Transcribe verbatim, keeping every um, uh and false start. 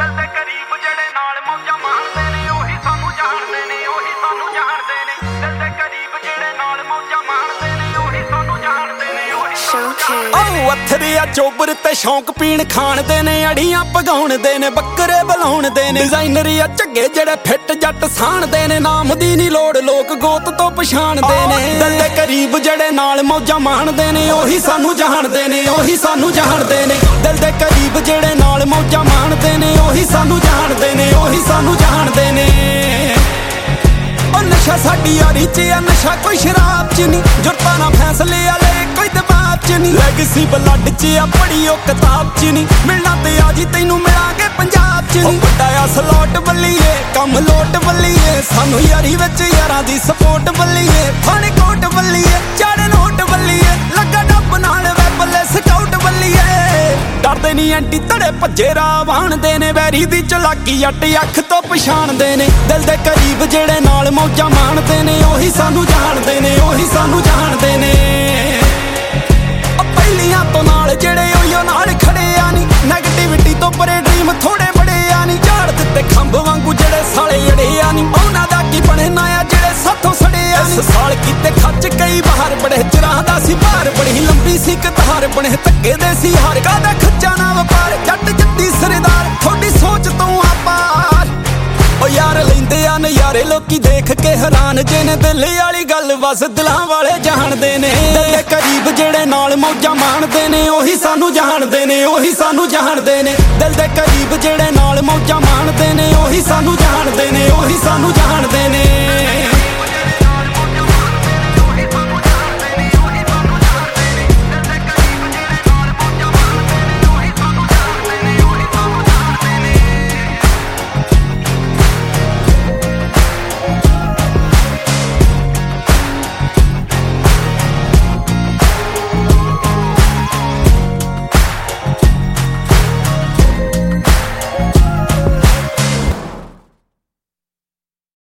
ਦਿਲ ਦੇ ਕਰੀਬ ਜਿਹੜੇ ਨਾਲ ਮੌਜਾਂ ਮਾਣਦੇ ਨੇ ਉਹੀ ਸਾਨੂੰ ਜਾਣਦੇ ਨੇ ਉਹੀ ਸਾਨੂੰ ਜਾਣਦੇ ਨੇ ਦਿਲ ਦੇ ਕਰੀਬ ਜਿਹੜੇ ਨਾਲ ਮੌਜਾਂ ਮਾਣਦੇ ਨੇ ਉਹੀ ਸਾਨੂੰ ਜਾਣਦੇ ਨੇ ਉਹੀ ਸਾਨੂੰ ਜਾਣਦੇ ਨੇ। ਓ ਅਥਰੇ ਆ ਚੋਬਰ ਤੇ ਸ਼ੌਂਕ ਪੀਣ ਖਾਣ ਦੇ ਨੇ ਅੜੀਆਂ ਪਗਾਉਣ ਦੇ ਨੇ ਬੱਕਰੇ ਬਲਾਉਣ ਦੇ ਨੇ ਡਿਜ਼ਾਈਨਰ ਆ ਝੱਗੇ ਜਿਹੜੇ ਫਿੱਟ ਜੱਟ ਸਾਣਦੇ ਨੇ ਨਾਮ ਦੀ ਨਹੀਂ ਲੋੜ ਲੋਕ ਗੋਤ ਤੋਂ ਪਛਾਣਦੇ ਨੇ ਦਿਲ ਦੇ ਕਰੀਬ ਜਿਹੜੇ ਨਾਲ ਮੌਜਾਂ ਮਾਣਦੇ ਨੇ ਉਹੀ ਸਾਨੂੰ ਜਾਣਦੇ ਨੇ ਉਹੀ ਸਾਨੂੰ ਜਾਣਦੇ ਨੇ ਦਿਲ ਦੇ ਕਰੀਬ ਜਿਹੜੇ ਨਾਲ ਮੌਜਾਂ ਮਾਣਦੇ ਨੇ ਉਹੀ ਸਾਨੂੰ ਜਾਣਦੇ ਨੇ ਉਹੀ ਸਾਨੂੰ ਜਾਣਦੇ ਨੇ। ਉਹ ਨਸ਼ਾ ਸਾਡੀ ਯਾਰੀ ਚ ਆ ਨਸ਼ਾ ਕੋਈ ਸ਼ਰਾਬ ਚ ਨਹੀਂ ਜੁਰਤਾਂ ਨਾਲ ਫੈਸਲੇ ਵਾਲੇ ਕੋਈ ਦਬਾਅ ਚ ਨਹੀਂ ਲੈਗਸੀ ਬਲੱਡ ਚ ਆ ਪੜੀ ਉਹ ਕਿਤਾਬ ਚ ਨਹੀਂ ਮਿਲਣਾ ਤੇ ਆ ਜੀ ਤੈਨੂੰ ਮਿਲਾਂਗੇ ਪੰਜਾਬ ਚ ਨਹੀਂ ਵੱਡਾ ਆ ਸਲੋਟ ਬੱਲੀਏ ਕੰਮ ਲੋਟ ਬੱਲੀਏ ਸਾਨੂੰ ਯਾਰੀ ਵਿੱਚ ਯਾਰਾਂ ਦੀ ਸਪੋਰਟ ਬੱਲੀਏ ਫਾਣੇ ਕੋਟ ਬੱਲੀਏ ਚਾੜੇ ਨੋਟ ਬੱਲੀਏ ਲੱਗਾ ਡੱਬ ਨਾਲ ਵੇ ਬੱਲੇ ਸਕਾਊਟ ਬੱਲੀਏ ਡਰਦੇ ਨਹੀਂ ਐਂਟੀ ਧੜੇ ਭੱਜੇ ਰਾਹ ਵਾਣਦੇ ਨੇ ਵੈਰੀ ਦੀ ਚਲਾਕੀ ਜੱਟ ਅੱਖ ਤੋਂ ਪਛਾਣਦੇ ਨੇ ਦਿਲ ਦੇ ਕਰੀਬ ਜਿਹੜੇ ਨਾਲ ਮੌਜਾਂ ਮਾਣਦੇ ਨੇ ਉਹੀ ਸਾਨੂੰ ਜਾਣਦੇ ਨੇ ਉਹੀ ਸਾਨੂੰ ਜਾਣਦੇ ਨੇ। ਉਹ ਪਹਿਲੀਆਂ ਤੋਂ ਨਾਲ ਜਿਹੜੇ ਉਹੀਓ ਨਾਲ ਖੜੇ ਆ ਨੀ ਨੈਗੇਟਿਵਿਟੀ ਤੋਂ ਪਰੇ ਡ੍ਰੀਮ ਥੋੜੇ ਬੜੇ ਆ ਨੀ ਝਾੜ ਦਿੱਤੇ ਖੰਭ ਵਾਂਗੂ ਜਿਹੜੇ ਸਾਲੇ ਅੜੇ ਆ ਨੀ ਉਹਨਾਂ ਦਾ ਕੀ ਬਣਨਾ ਆ ਜਿਹੜੇ ਸਾਥੋਂ ਸੜੇ ਆ ਇਸ ਸਾਲ ਕੀਤੇ ਖੱਚ ਕਈ ਬਾਹਰ ਬੜੇ ਚਿਰਾਂ ਦਾ ਸੀ ਭਾਰ ਬੜੀ ਲੰਬੀ ਸੀ ਕਤਾਰ ਬਣੇ ਧੱਕੇ ਦੇ ਸੀ ਹਾਰ ਕਾਦਾ ਖੱਚਾ ਨਾ ਵਪਾਰ ਜੱਟ ਜੱਟੀ ਸਰਦਾਰ ਥੋੜੀ ਸੋਚ ਤੋਂ ਆਪਾਰ। ਓ ਯਾਰ ਲੈਂਦੇ ਆ ਨਜ਼ਾਰੇ ਲੋਕੀ ਦੇਖ ਕੇ ਹੈਰਾਨ ਜੇ ਨੇ ਦਿਲ ਵਾਲੀ ਗੱਲ ਬਸ ਦਿਲਾਂ ਵਾਲੇ ਜਾਣਦੇ ਨੇ ਦਿਲ ਦੇ ਕਰੀਬ ਜਿਹੜੇ ਨਾਲ ਮੌਜਾਂ ਮਾਣਦੇ ਨੇ ਉਹੀ ਸਾਨੂੰ ਜਾਣਦੇ ਨੇ ਉਹੀ ਸਾਨੂੰ ਜਾਣਦੇ ਨੇ ਦਿਲ ਦੇ ਕਰੀਬ ਜਿਹੜੇ ਨਾਲ ਮੌਜਾਂ ਮਾਣਦੇ ਨੇ ਉਹੀ ਸਾਨੂੰ ਜਾਣਦੇ ਨੇ ਉਹੀ ਸਾਨੂੰ ਜਾਣਦੇ ਨੇ।